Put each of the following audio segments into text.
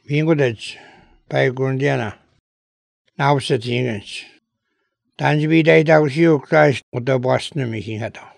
Vingutage by Grundiana. Now sitting in Tangibi data you Christ with the Boston making at all.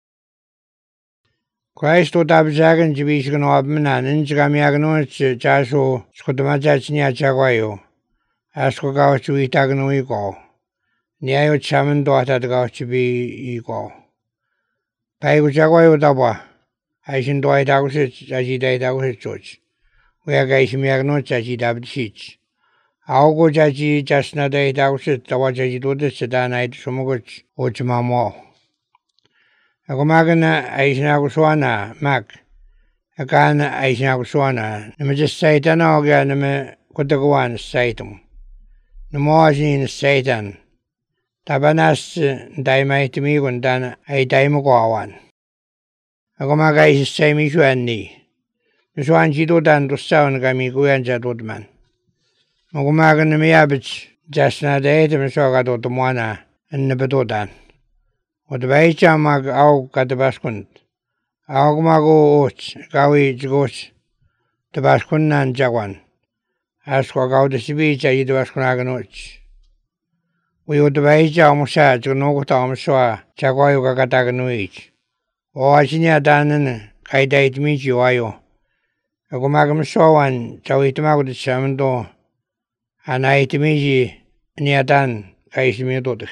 Christ would have Zagan Jivision Obman and Jamiagano Jaso Scotamajachnia Jaguayo. Ascoga to Itagano equal. Niayo Chaman daughter got to be equal. Pai Jaguayo Daba. I should do it out as he died out his church. We are guys me acknowledge as he dabbed sheets. I'll go jaji just not a house at the watch as you do the sedan night so much or Jamamo. A gomagana Aisnaguswana, Mac. A can Aisnaguswana. The major Satan organ, the Kotaguan Satan. The more in Satan. Tabanas daimate me when done a daimogowan. A gomaga is the same issue and knee. The swan she do done to sound Gamigu and Jadwoodman. Mogumagan the Miabich, just not the 8 of Soga to Moana and Nebedodan. What the Baicha mag au got the Baskunt. Augmago oats, Gawi goats, the Baskun and Jaguan. Ask what out the Sibicha, you the Baskunagan oats. We would the Baicha Mosha to know what I'm sure, Chagoyo Gataganuich. O Achinia Dan and Kaidate meet you, Ayo. A gomagam sowan, Chawitamago the Chamando, and I to me near Dan, Kaismi Dodich.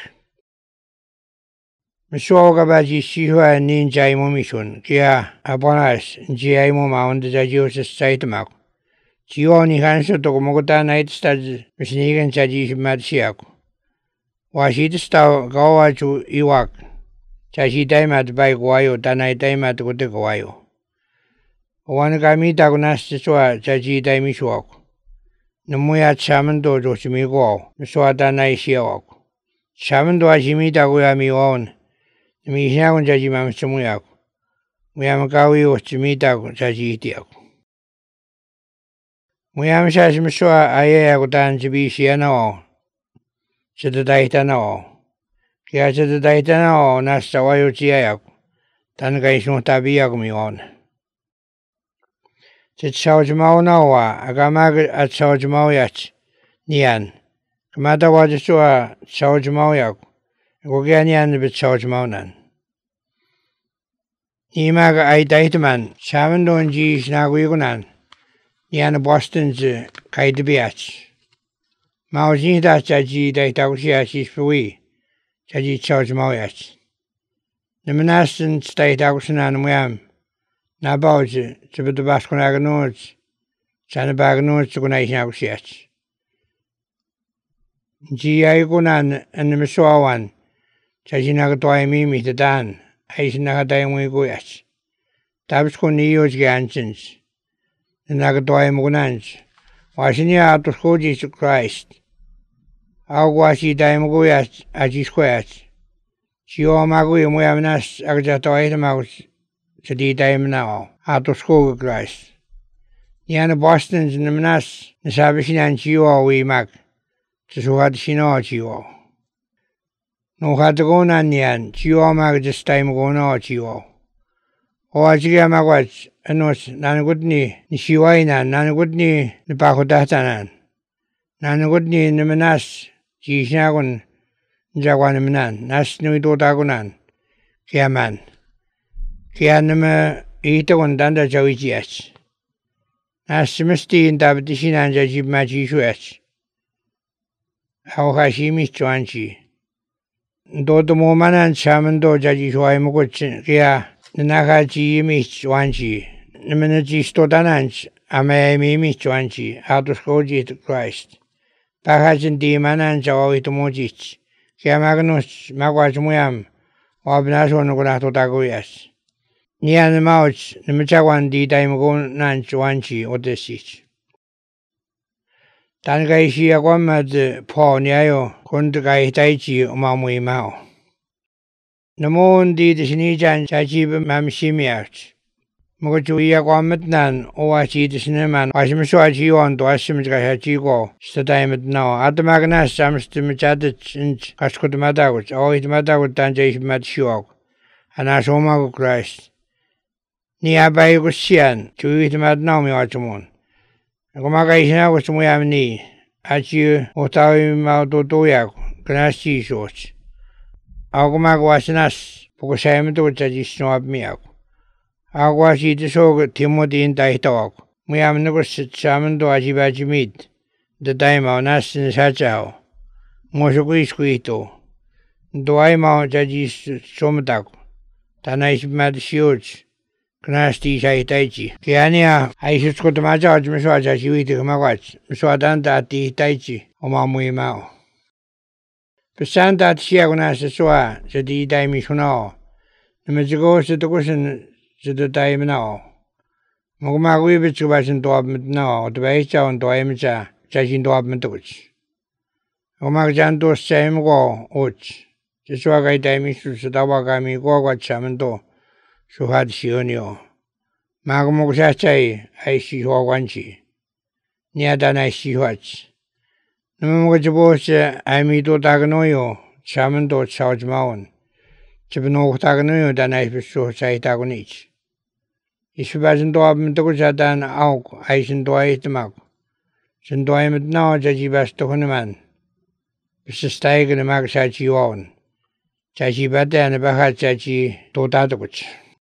Missogabaji Siwa Ninja Momishun, Kia Abonas, Giamo Mount the Jajus Saitamak. Gioni Hanso to Mogota night studs, Missinigan Chaji Matsiak. Was he the star Gawa to Iwak? Chaji Daimat by Guayo, Danai Daimat with the Guayo. One gami dagunas swa jaji daimishwak. Namuya chamando joshimigo, Miswata naishiawak. Chamando ajimi daguyami on. The Mishagun jaji mamsamuyak. We am gawi or chimita jaji tiak. We am shashmiswa ayagutan jibi shiano. Said the daitano. Kia said the daitano, Nastawayo chiayak. Tangaishun tabiagumi on. Sit Saujamau Nawa, a gamag at Saujamauyak, Nian. Kamata was a sua Saujamauyak, Goganian with Saujamaunan. Nimaga I daitman, Savandon G. Snaguigunan, Nian Boston's Kaidabiach. Mauzita Jaji Daitausias is for we, Jaji Saujamauyak. The Manastan state auction and Wham. Nabauge, to the Basconaganors, Sanabaganors to Gunaish. Giagunan and the Missoawan, Chajinagatoy Mimi the Dan, Aisnagadaim Guyash. Tabsconios Gansons, the Nagatoy Mugunans, Wasinia to Skoji to Christ. Aguashi Daimuguyas, Aji Squares. Gio Magui Muavnas, Agatoy Mouse. To the time now, out of school Christ. Yana Boston's in the Manas, the Sabishin and Chio we mac, to so had she know Chio. No had to go on yan, Chio mag this time go no Chio. O Ajiga Magwatch, and was Nanagudni, Nishiwaina, Nanagudni, the Pakodatanan. Nanagudni in the Manas, Chishagun, Jaguanamanan, Nasnu Dotagunan, Kiaman. Kianama ita gondanda jawijiach. Nasimisti in Davitishin and Jajib Majishuach. How Hashimi Chuanchi. Do the Moman and Shamando Jajishwai Muguch, Kia, the Nakaji Michuanchi, the Minaji Stodananch, Amayami Michuanchi, out of Skoji to Christ. Pakajin Diman and Jawi to Mojich, Kia Magnus, Magwajmuyam, Wabnason Gonato Dagoyas. Nian the Mouch, the Machawan di Daimagon Nanchuanchi or the Sich. Tangaishi Agwamad Paul Niayo, Kundagai Taichi, Mamui Mao. The moon did the Shinijan Chachib Mamshimiach. Mogochu Yagwamatnan, Oachi the Cinnamon, Ashimswachi on to Ashimgachigo, Stadimet now. At the Magnas, Sams to Machadich in Kaskutamadawich, or it matter with Tanjay Matshuok, and Ashomago Christ. Ni abai gusian, chui temat nau mi wacumon. Gumagaisinago sumuyamni, achi utawi maututuyago, kanasti soch. Agumagwasinas, pukusayamto chajisnoabmiago. Agwasi tisog Timothy in Taitawag. Muyamnugos chamando ajibajimid. The daimao nasin sachao. Mosuguisquito. Doaimao jajis somatago. Tanais mad shiuch. Knasti shaitaichi. Kiania, I should go to my judge, Miswaja, she eat my watch. Miswadanta at the Taichi, Omamui Mao. Pesanta Chiagonas Soa, said the Daimishunao. The Majigos at the cushion, said the Daimao. Mogumagwibich was in Dormant now, the Vacha and Doimja, judging Dormant Uch. Omagjanto same go, Uch. The Swagai Daimish, Sadawagami, Goga Chamando. So had Sionio. Magmogachai, I see Hawanchi. Near than I see watch. No Mogajabos, I meet Otaganoyo, Chamando, South Mountain. Chibano Taganoyo than I saw Saitagonich. If you wasn't Dorm Doja than Auk, I sent Doi the Mag. Send Doim now, Jaji Bastohonaman. Mrs. Steiger the Magsachi on. Chachi Bata and Bahachachi Totatoch.